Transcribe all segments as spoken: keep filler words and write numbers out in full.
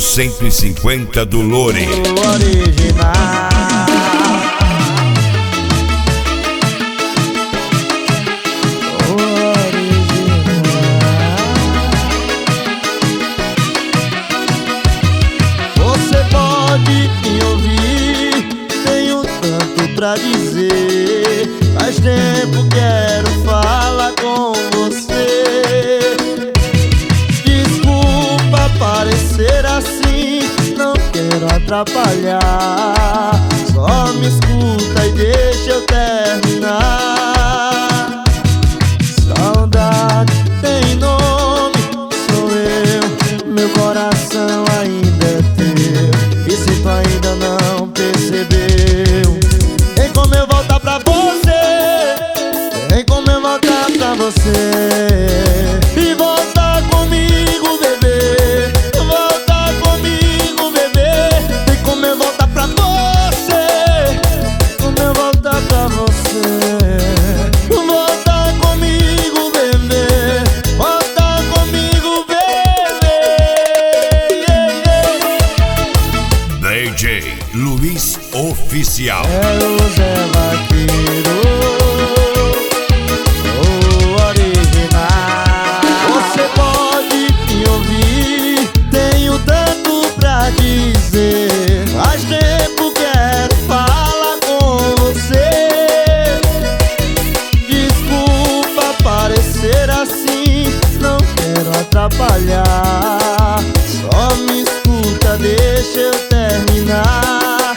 cento e cinquenta do Lore. O original. Pra dizer, faz tempo quero falar com você. Desculpa parecer assim, não quero atrapalhar. Só me escuta e deixa eu terminar. Saudade tem nome, sou eu, meu coração ainda é teu. E se tu ainda não percebeu, vem como eu voltar pra você, vem como eu voltar pra você. E voltar comigo, bebê, voltar comigo, bebê. Vem como eu voltar pra você, como eu voltar pra você. Voltar comigo, bebê, voltar comigo, bebê. D J Luiz Oficial. É o Zé Vaqueiro, o original. Você pode me ouvir, tenho tanto pra dizer. Faz tempo quero falar com você. Desculpa parecer assim, não quero atrapalhar. Só me escuta, deixa eu terminar.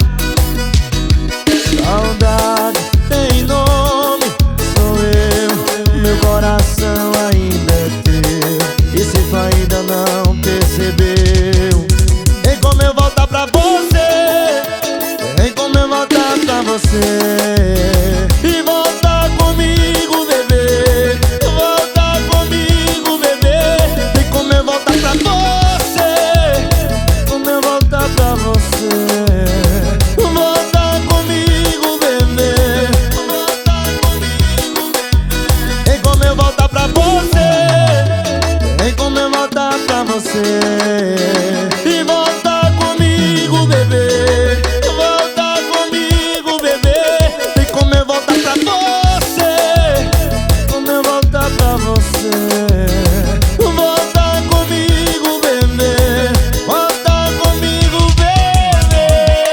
Saudade tem nome, sou eu, meu coração ainda é teu. E se tu ainda não percebeu, vem como eu voltar pra você, vem como eu voltar pra você. E voltar comigo, bebê, voltar comigo, bebê. Vem como eu voltar pra você, como eu voltar pra você. E voltar comigo, bebê, voltar comigo, bebê. Vem como eu voltar pra você, como eu voltar pra você. Voltar comigo, bebê, voltar comigo, bebê.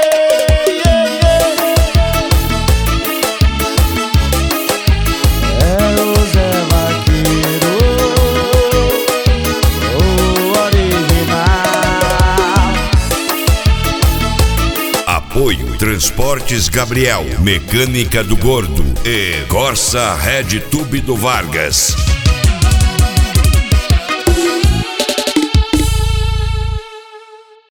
É o Zé Vaqueiro, Apoio Transportes Gabriel, Mecânica do Gordo e Corsa Red Tube do Vargas.